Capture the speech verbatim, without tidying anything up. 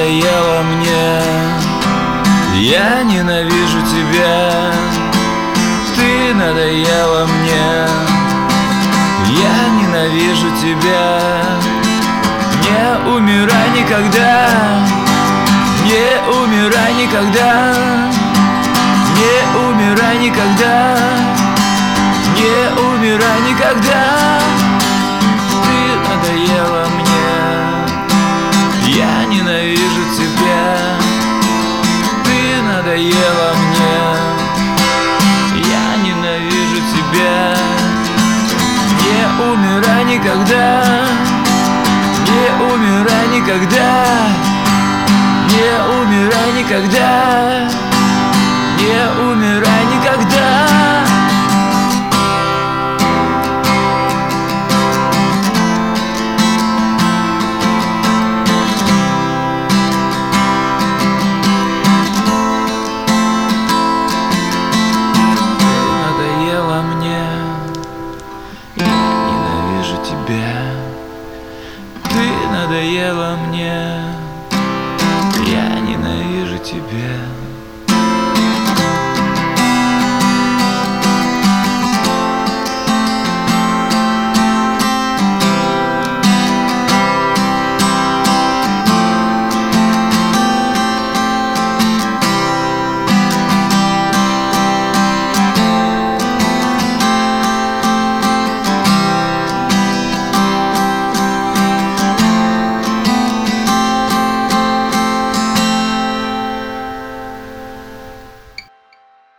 надоела мне. Я ненавижу тебя, ты надоела мне. Я ненавижу тебя. Не умирай никогда, не умирай никогда, не умирай никогда, не умирай никогда. Ты надоела мне. Я ненавижу тебя. Ты надоела мне. Я ненавижу тебя. Не умирай никогда, не умирай никогда, не умирай никогда, не умирай никогда. Ты надоела мне, я ненавижу тебя.